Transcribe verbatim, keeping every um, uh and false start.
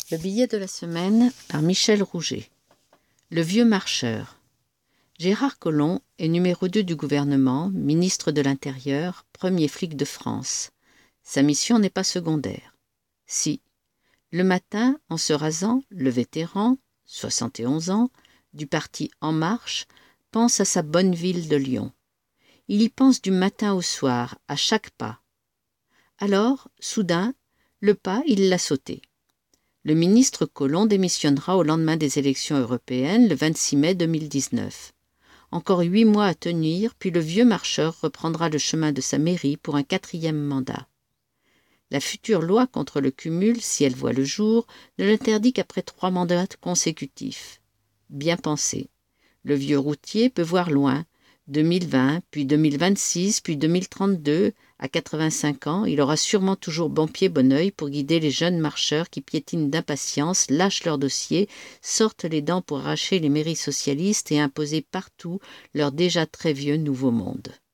Le billet de la semaine par Michel Rouget. Le vieux marcheur. Gérard Collomb est numéro deux du gouvernement, ministre de l'Intérieur, premier flic de France. Sa mission n'est pas secondaire. Si, le matin, en se rasant, le vétéran, soixante et onze ans, du parti En Marche, pense à sa bonne ville de Lyon. Il y pense du matin au soir, à chaque pas. Alors, soudain, le pas, il l'a sauté. Le ministre Collomb démissionnera au lendemain des élections européennes, le vingt-six mai deux mille dix-neuf. Encore huit mois à tenir, puis le vieux marcheur reprendra le chemin de sa mairie pour un quatrième mandat. La future loi contre le cumul, si elle voit le jour, ne l'interdit qu'après trois mandats consécutifs. Bien pensé. Le vieux routier peut voir loin. deux mille vingt, puis deux mille vingt-six, puis deux mille trente-deux. À quatre-vingt-cinq ans, il aura sûrement toujours bon pied bon œil pour guider les jeunes marcheurs qui piétinent d'impatience, lâchent leurs dossiers, sortent les dents pour arracher les mairies socialistes et imposer partout leur déjà très vieux nouveau monde.